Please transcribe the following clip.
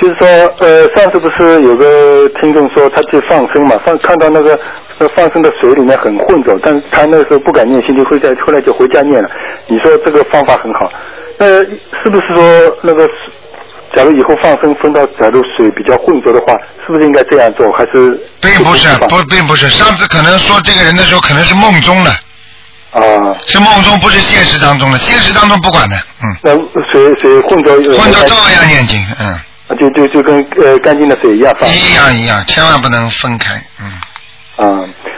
就是说，上次不是有个听众说他去放生嘛，看到那个放生的水里面很浑浊，但是他那个时候不敢念心经，后来就回家念了。你说这个方法很好，是不是说那个，假如以后放生分到，假如水比较浑浊的话，是不是应该这样做？还是并不是，上次可能说这个人的时候可能是梦中的。 啊， 是梦中，不是现实当中的，现实当中不管的， 那水混浊照样念经， 就跟干净的水一样放。 一样，千万不能分开，